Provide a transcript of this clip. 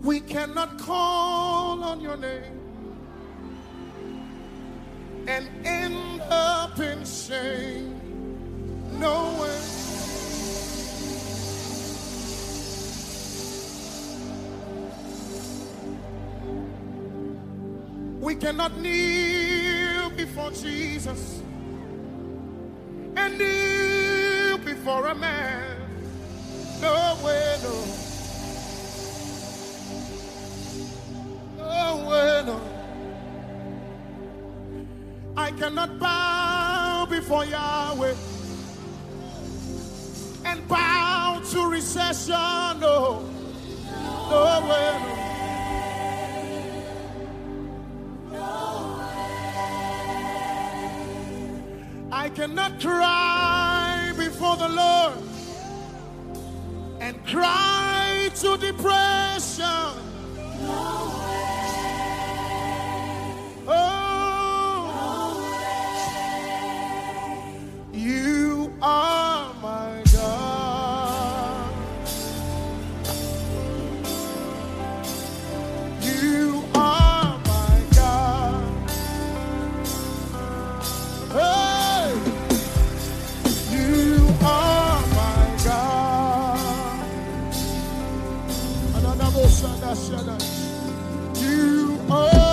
We cannot call on your name and end up in shame. No way. We cannot kneel before Jesus and kneel before a man. No way, no. No way, no. I cannot bow before Yahweh and bow to recession. No. No way, no. I cannot cry before the Lord and cry to depression. Oh, you are my God. You are my God. Hey, you are my God. You are